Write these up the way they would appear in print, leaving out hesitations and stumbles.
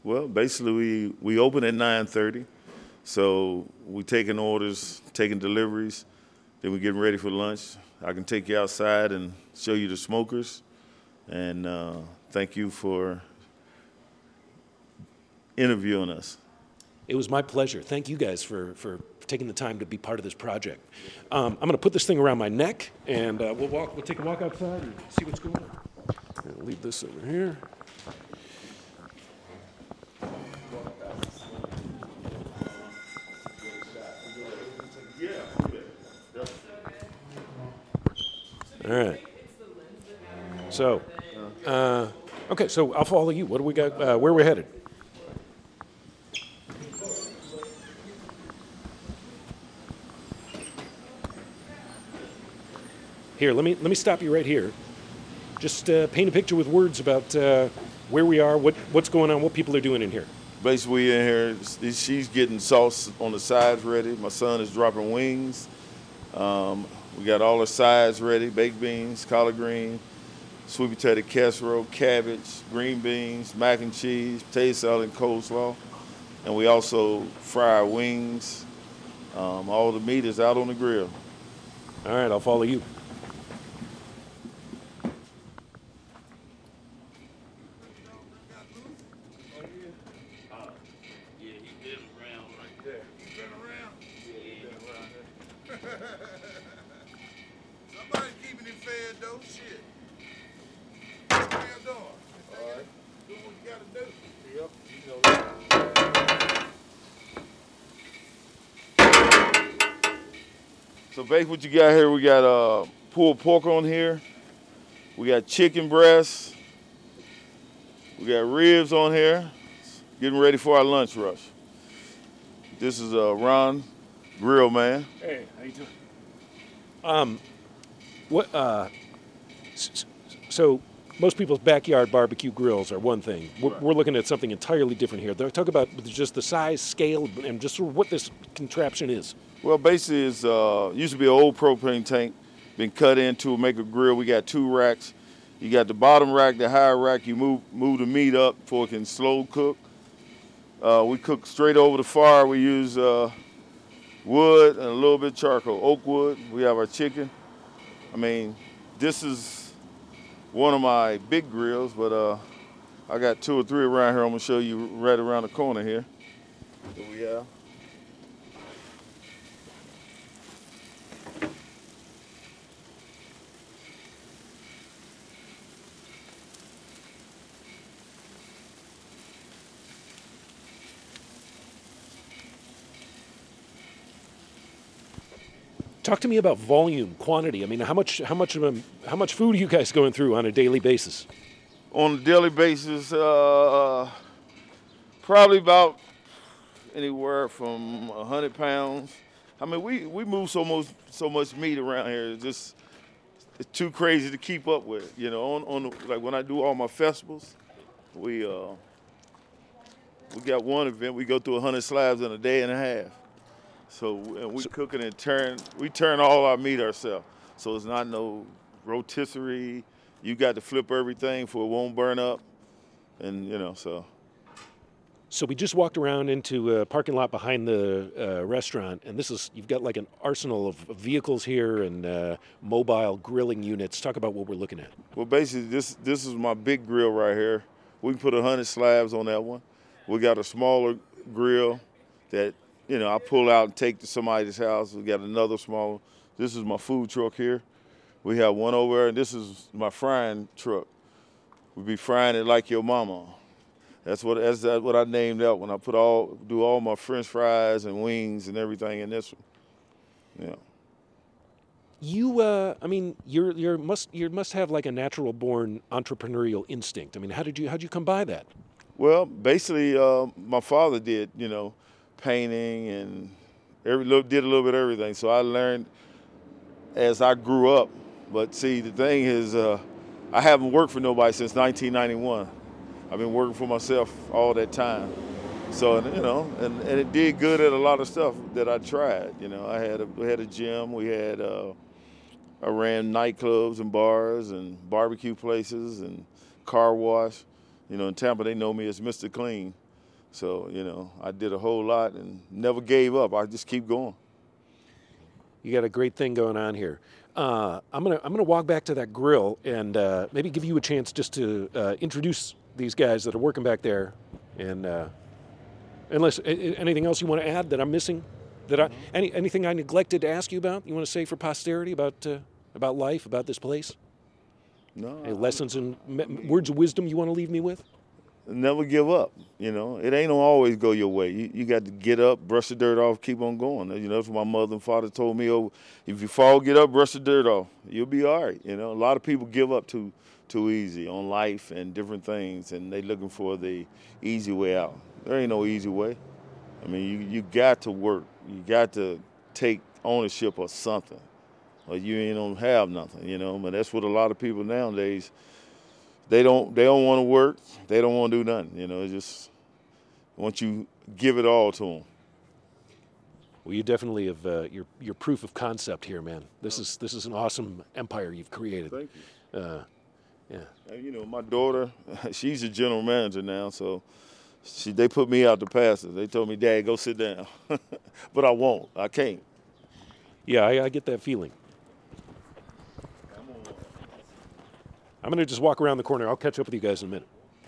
Well, basically, we open at 9:30, so we taking orders, taking deliveries, then we getting ready for lunch. I can take you outside and show you the smokers, and thank you for interviewing us. It was my pleasure. Thank you guys for taking the time to be part of this project. I'm going to put this thing around my neck, and we'll take a walk outside and see what's going on. I'll leave this over here. All right. So, okay, so I'll follow you. What do we got? Where are we headed? Here, let me stop you right here. Just paint a picture with words about where we are, what's going on, what people are doing in here. Basically, in here, she's getting sauce on the sides ready. My son is dropping wings. We got all the sides ready: baked beans, collard green, sweet potato casserole, cabbage, green beans, mac and cheese, potato salad, and coleslaw. And we also fry our wings. All the meat is out on the grill. All right, I'll follow you. Yeah, he been around right there. He's been around. Yeah, he been around there. Somebody keeping him fed though. Shit. What you doing? All right. Do what you gotta do. Yep, you know that. So basically what you got here, we got pulled pork on here. We got chicken breasts. We got ribs on here. Getting ready for our lunch rush. This is Ron, Grill Man. Hey, how you doing? What? So most people's backyard barbecue grills are one thing. We're looking at something entirely different here. Talk about just the size, scale, and just sort of what this contraption is. Well, basically, it's used to be an old propane tank, been cut into make a grill. We got two racks. You got the bottom rack, the higher rack. You move the meat up for it can slow cook. We cook straight over the fire. We use wood and a little bit of charcoal, oak wood. We have our chicken. I mean, this is one of my big grills, but I got two or three around here. I'm gonna show you right around the corner here. That we have. Talk to me about volume, quantity. I mean, how much food are you guys going through on a daily basis? On a daily basis, probably about anywhere from 100 pounds. I mean, we move so much meat around here. It's too crazy to keep up with. You know, like when I do all my festivals, we got one event. We go through 100 slabs in a day and a half. So and we cooking and we turn all our meat ourselves. So it's not no rotisserie. You got to flip everything for it won't burn up, and you know so. So we just walked around into a parking lot behind the restaurant, and you've got like an arsenal of vehicles here and mobile grilling units. Talk about what we're looking at. Well, basically, this is my big grill right here. We can put 100 slabs on that one. We got a smaller grill that I pull out and take to somebody's house. We got another smaller. This is my food truck here. We have one over there, and this is my frying truck. We be frying it like your mama. That's what I named that one. I do all my French fries and wings and everything in this one. Yeah. I mean, you must have like a natural born entrepreneurial instinct. I mean, how'd you come by that? Well, basically, my father did, painting and did a little bit of everything. So I learned as I grew up. But see, the thing is, I haven't worked for nobody since 1991. I've been working for myself all that time. So, and it did good at a lot of stuff that I tried. We had a gym. I ran nightclubs and bars and barbecue places and car wash. In Tampa, they know me as Mr. Clean. So, I did a whole lot and never gave up. I just keep going. You got a great thing going on here. I'm gonna walk back to that grill and maybe give you a chance just to introduce these guys that are working back there, and unless anything else you want to add that I'm missing, anything I neglected to ask you about, you want to say for posterity about life, about this place? No, Any lessons and words of wisdom you want to leave me with? never give up. It ain't gonna always go your way. You got to get up, brush the dirt off, keep on going. That's what my mother and father told me. Oh, if you fall, get up, brush the dirt off. You'll be all right. A lot of people give up too easy on life and different things, and they looking for the easy way out. There ain't no easy way. I mean, you got to work. You got to take ownership of something, or you ain't gonna have nothing. But that's what a lot of people nowadays. They don't want to work. They don't want to do nothing. It's just once you give it all to them. Well, you definitely have your proof of concept here, man. This is an awesome empire you've created. Thank you. Yeah. And, my daughter, she's a general manager now, so they put me out to pasture. They told me, Dad, go sit down. But I won't. I can't. Yeah, I get that feeling. I'm going to just walk around the corner. I'll catch up with you guys in a minute.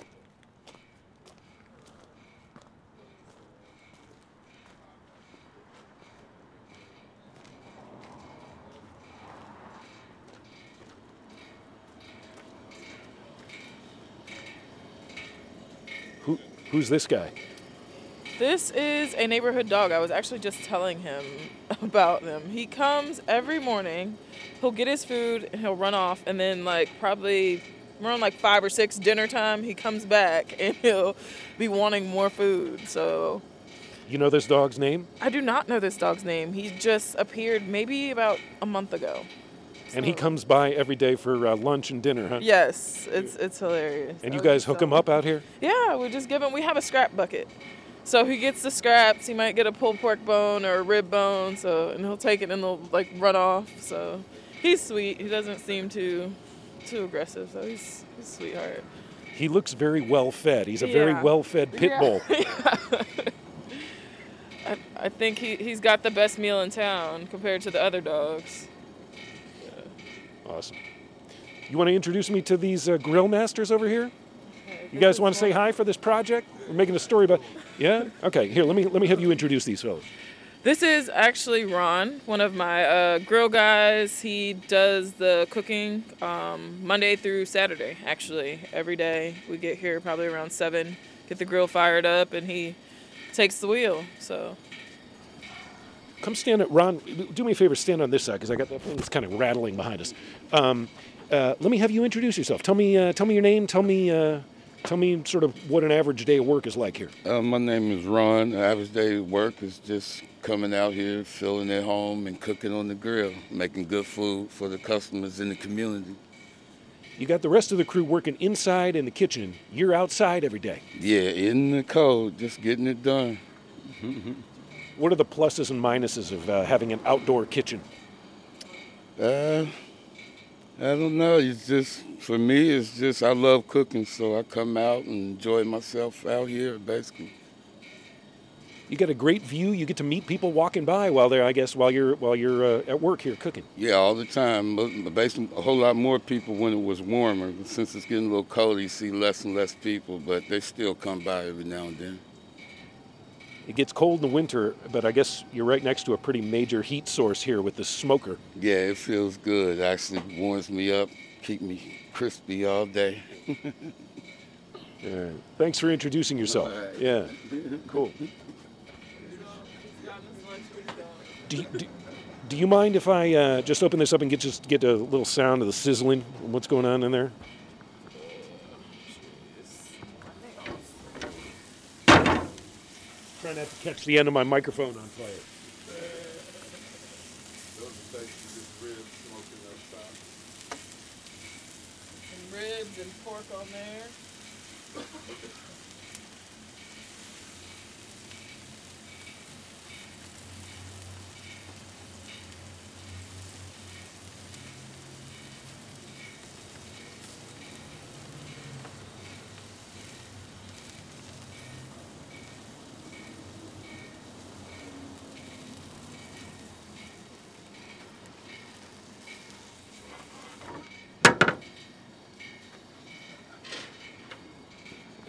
Who's this guy? This is a neighborhood dog. I was actually just telling him about them. He comes every morning. He'll get his food and he'll run off, and then probably around 5 or 6 dinner time, he comes back and he'll be wanting more food. So You know this dog's name? I do not know this dog's name. He just appeared maybe about a month ago. And he comes by every day for lunch and dinner, huh? Yes, it's hilarious. And you guys hook him up out here? Yeah, we have a scrap bucket. So he gets the scraps. He might get a pulled pork bone or a rib bone, and he'll take it and he'll run off. So he's sweet. He doesn't seem too aggressive. So he's a sweetheart. He looks very well fed. He's a very well fed pit bull. Yeah. I think he's got the best meal in town compared to the other dogs. Awesome. You want to introduce me to these grill masters over here? You guys want to say hi for this project? We're making a story about. Yeah. Okay. Here, let me have you introduce these fellows. This is actually Ron, one of my grill guys. He does the cooking Monday through Saturday. Actually, every day we get here probably around 7, get the grill fired up, and he takes the wheel. So. Come stand at Ron. Do me a favor, stand on this side because I got that thing that's kind of rattling behind us. Let me have you introduce yourself. Tell me your name. Tell me sort of what an average day of work is like here. My name is Ron. The average day of work is just coming out here, filling at home, and cooking on the grill, making good food for the customers in the community. You got the rest of the crew working inside in the kitchen. You're outside every day. Yeah, in the cold, just getting it done. What are the pluses and minuses of having an outdoor kitchen? I don't know. For me, I love cooking, so I come out and enjoy myself out here, basically. You get a great view. You get to meet people walking by while you're at work here cooking. Yeah, all the time. But basically, a whole lot more people when it was warmer. Since it's getting a little cold, you see less and less people, but they still come by every now and then. It gets cold in the winter, but I guess you're right next to a pretty major heat source here with the smoker. Yeah, it feels good. It actually warms me up, keep me crispy all day. Thanks for introducing yourself. Right. Yeah, cool. Do you mind if I just open this up and get a little sound of the sizzling? What's going on in there? Try not to catch the end of my microphone on fire. Some ribs and pork on there.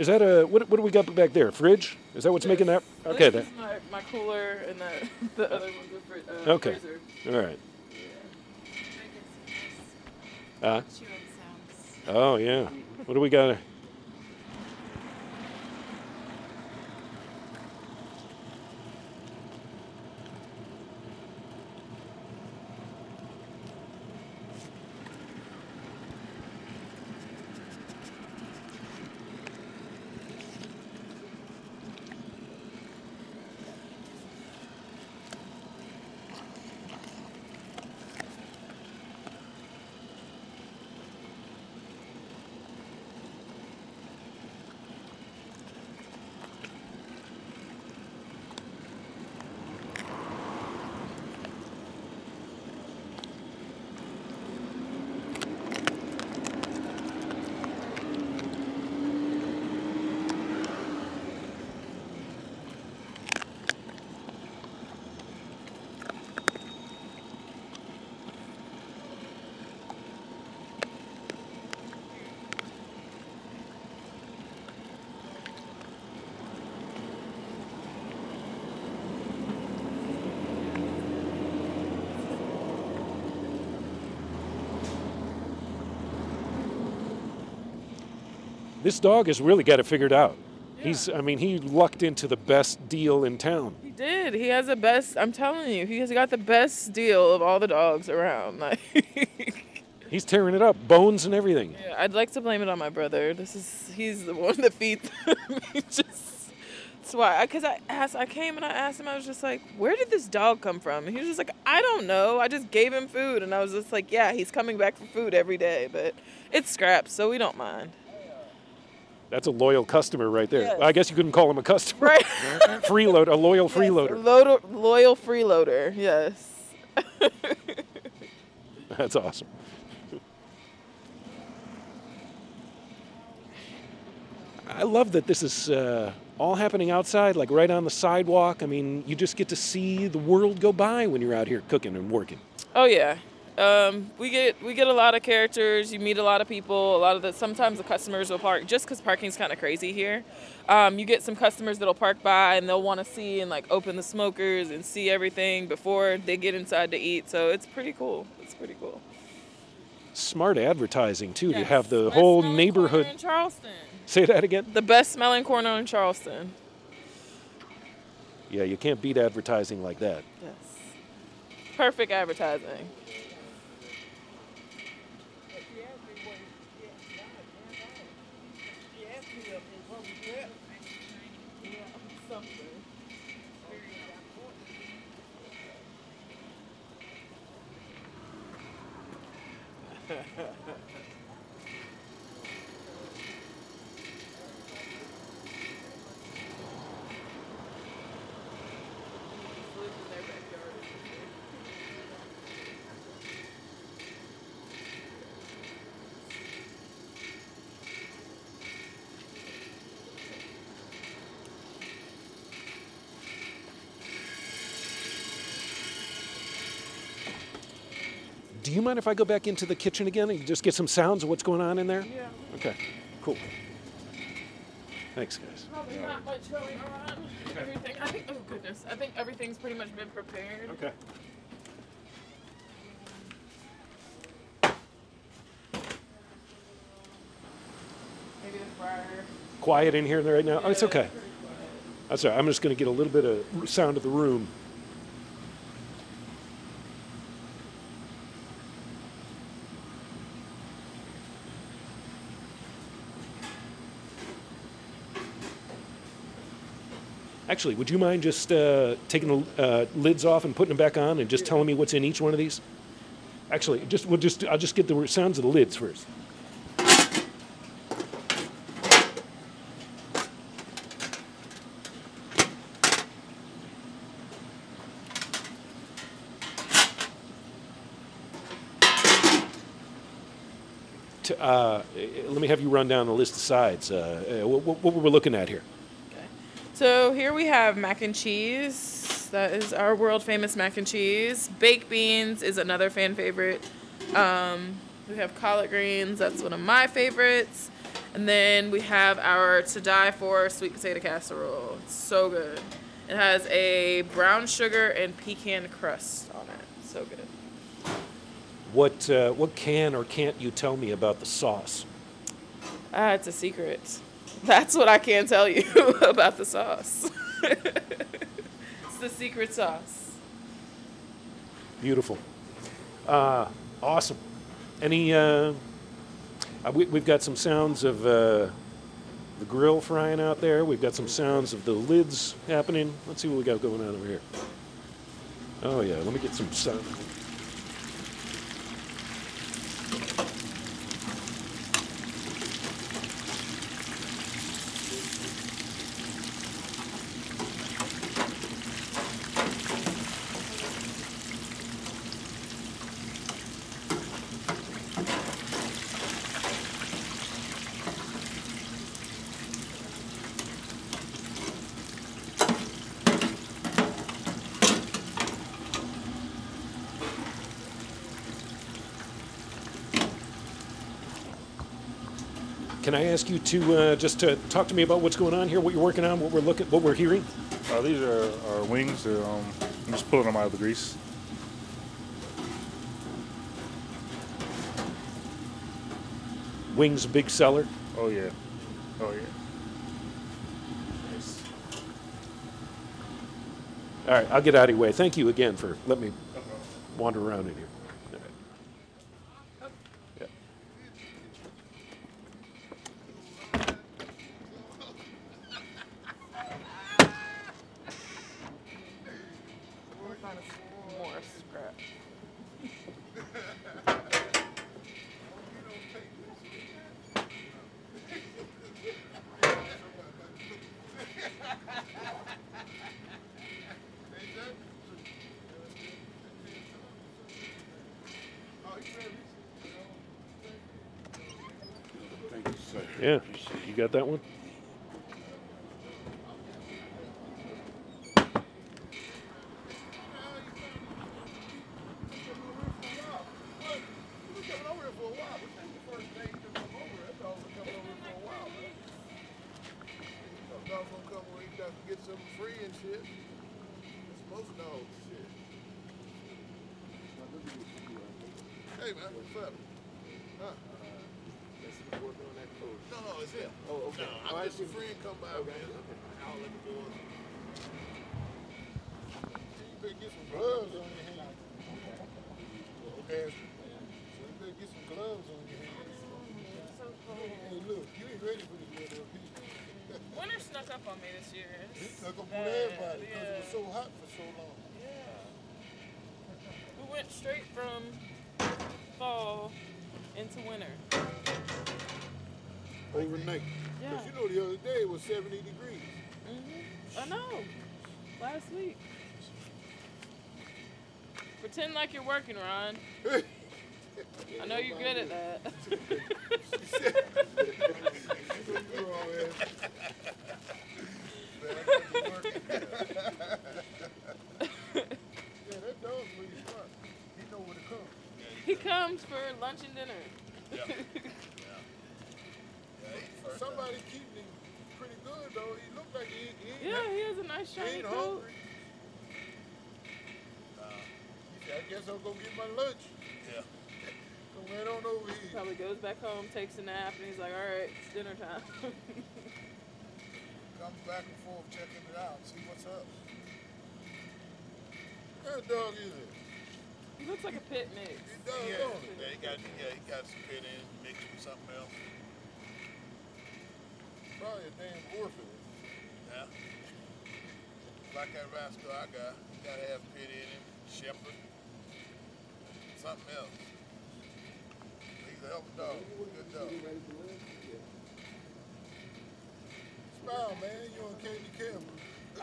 Is that a what do we got back there? A fridge? Is that what's making that? Okay. This is my cooler, and the other one's a Okay. freezer. All right. Chewing sounds. Oh yeah. What do we got? This dog has really got it figured out. Yeah. He lucked into the best deal in town. He did. He has the best. I'm telling you, he has got the best deal of all the dogs around. Like, He's tearing it up, bones and everything. yeah, I'd like to blame it on my brother. He's the one that feeds them. That's why. Because I came and I asked him. I was just like, "Where did this dog come from?" And he was just like, "I don't know. I just gave him food." And I was just like, "Yeah, he's coming back for food every day, but it's scraps, so we don't mind." That's a loyal customer right there. Yes. I guess you couldn't call him a customer. Right. Freeloader, a loyal freeloader. Loyal freeloader. Yes. That's awesome. I love that this is all happening outside, like right on the sidewalk. I mean, you just get to see the world go by when you're out here cooking and working. Oh yeah. We get a lot of characters. You meet a lot of people. Sometimes the customers will park just because parking's kind of crazy here. You get some customers that'll park by and they'll want to see and like open the smokers and see everything before they get inside to eat. So it's pretty cool. Smart advertising too, to Yes. have the Best whole smelling neighborhood. corner in Charleston. Say that again? The best smelling corner in Charleston. Yeah, you can't beat advertising like that. Yes. Perfect advertising. Do you mind if I go back into the kitchen again and just get some sounds of what's going on in there? Yeah. Okay, cool. Thanks, guys. Probably not much going on. Everything. I think everything's pretty much been prepared. Okay. Maybe the fryer. Quiet in here right now? Oh, it's Yeah, okay. pretty quiet. That's all right. I'm just going to get a little bit of sound of the room. Actually, would you mind just taking the lids off and putting them back on and just telling me what's in each one of these? Actually, I'll just get the sounds of the lids first. Let me have you run down the list of sides. What we're looking at here? So here we have mac and cheese. That is our world famous mac and cheese. Baked beans is another fan favorite. We have collard greens. That's one of my favorites. And then we have our To Die For sweet potato casserole. It's so good. It has a brown sugar and pecan crust on it. So good. What can or can't you tell me about the sauce? It's a secret. That's what I can tell you about the sauce. It's the secret sauce. Beautiful. Awesome. Any? We've got some sounds of the grill frying out there. We've got some sounds of the lids happening. Let's see what we got going on over here. Oh yeah, let me get some sound. Can I ask you to just to talk to me about what's going on here, what you're working on, what we're hearing? These are our wings. I'm just pulling them out of the grease. Wings, a big seller. Oh yeah. Oh yeah. Nice. All right, I'll get out of your way. Thank you again for letting me wander around in here. All right. Yeah. We'll find more scrap. Thank you, sir. Yeah, you got that one? Dog's gonna come where he got to get something free and shit. It's most dogs shit. Hey man, what's up? Huh? No, it's him. Oh, okay. No, I'm just a friend come by, man. I'll let the boys. You better get some gloves on your hands. Okay. So you better get some gloves on your hands. Hey, look, you ain't ready for this little piece. Winter snuck up on me this year. It snuck up on everybody because it was so hot for so long. Yeah. We went straight from fall into winter. Overnight. Yeah. Because you know the other day it was 70 degrees. I know. Last week. Pretend like you're working, Ron. I know you're good at that. Yeah, that dog's really smart. He know where to come. He comes for lunch and dinner. Somebody keeping him pretty good though. He looked like he Yeah, he has a nice he shiny ain't coat. hungry. He said, I guess I'll go get my lunch. Yeah. So went on over here. Probably goes back home, takes a nap, and he's like, all right, it's dinner time. Comes back and forth checking it out, see what's up. What kind of dog is it? He looks like a pit mix. He does, don't he? Yeah, he got some pit in mixed with something else. Probably a damn orphan. Yeah. Like that rascal I got. He got to have pit in him, shepherd, something else. He's a hell of a dog. Good dog. Smile, man. You on Candy Camera.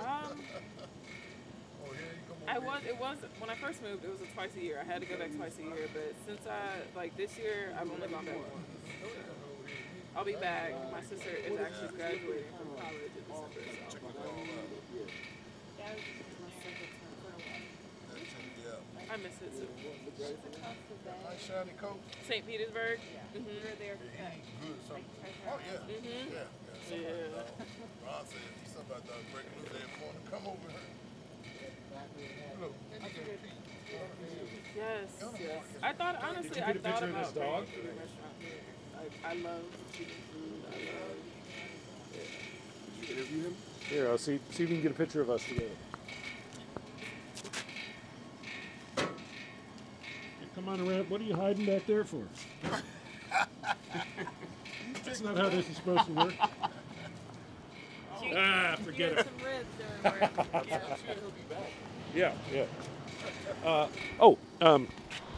Oh, here you come over here. It was, when I first moved, it was a twice a year. I had to go back twice a year, but since this year, I've only gone back once. I'll be back. My sister is actually graduating from college in December, so I'll be back. Yeah. I miss it too. Nice shiny coat. St. Petersburg. We were there. Yeah, he good or something. Oh yeah. Yeah. Yeah. Ron said somebody thought breaking loose every morning. Come over here. Look, I can repeat. Yes. I thought honestly, Did you I get a thought picture of about this dog? bringing it to the restaurant here. I love chicken food. I love. Did you interview him? Here, I'll see if you can get a picture of us together. Come on around. What are you hiding back there for? That's not how this is supposed to work. Forget it. Some ribs during work. Yeah, yeah.